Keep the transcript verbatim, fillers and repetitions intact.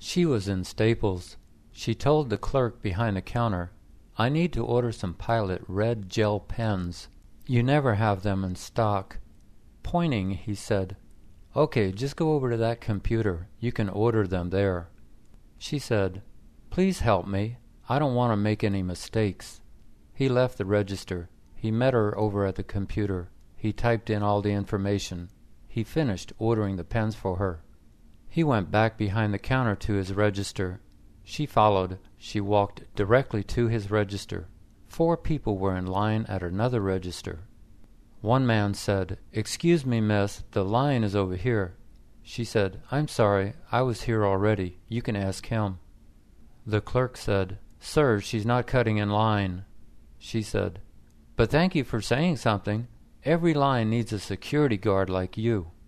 She was in Staples. She told the clerk behind the counter, "I need to order some Pilot red gel pens. You never have them in stock." Pointing, he said, "Okay, just go over to that computer. You can order them there." She said, "Please help me. I don't want to make any mistakes." He left the register. He met her over at the computer. He typed in all the information. He finished ordering the pens for her. He went back behind the counter to his register. She followed. She walked directly to his register. Four people were in line at another register. One man said, "Excuse me, miss, the line is over here." She said, "I'm sorry, I was here already. You can ask him." The clerk said, "Sir, she's not cutting in line." She said, "But thank you for saying something. Every line needs a security guard like you."